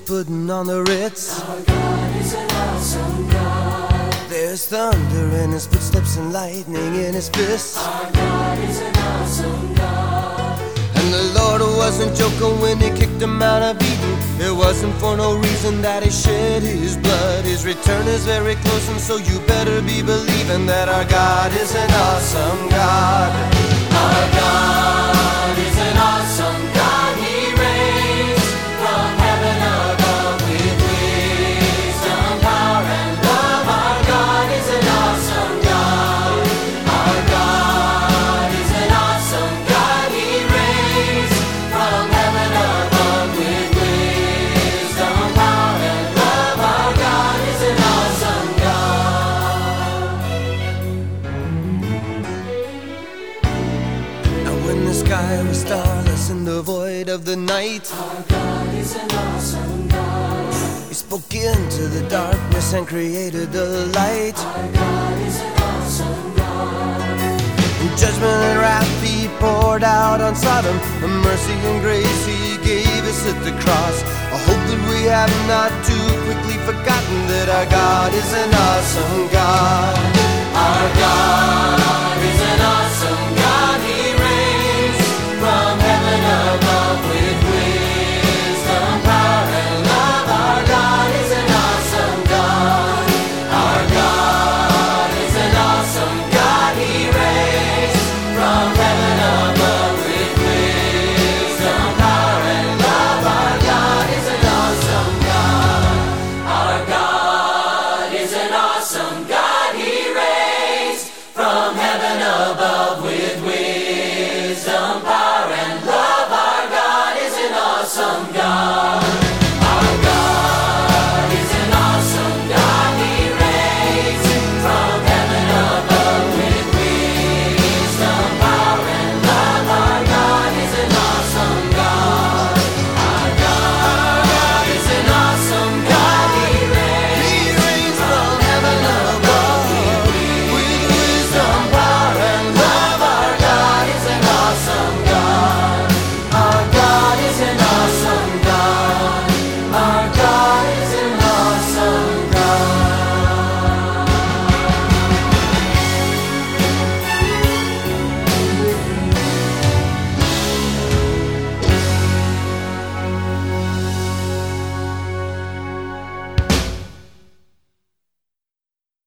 putting on the Ritz. Our God is an awesome God. There's thunder in his footsteps and lightning in his fists. Our God is an awesome God. And the Lord wasn't joking when he kicked him out of Eden. It wasn't for no reason that he shed his blood. His return is very close, and so you better be believing that our God is an awesome God. Our God is an awesome God. He reigns from heaven above with wisdom, power, and love. Our God is an awesome God. Our God is an awesome God. He reigns from heaven above with wisdom, power, and love. Our God is an awesome God. Now when the sky was starless in the void of the night, Our God is an awesome God. he spoke into the darkness and created the light. Our God is an awesome God. In judgment and wrath he poured out on Sodom. The mercy and grace he gave us at the cross. I hope that we have not too quickly forgotten that our God is an awesome God. Our God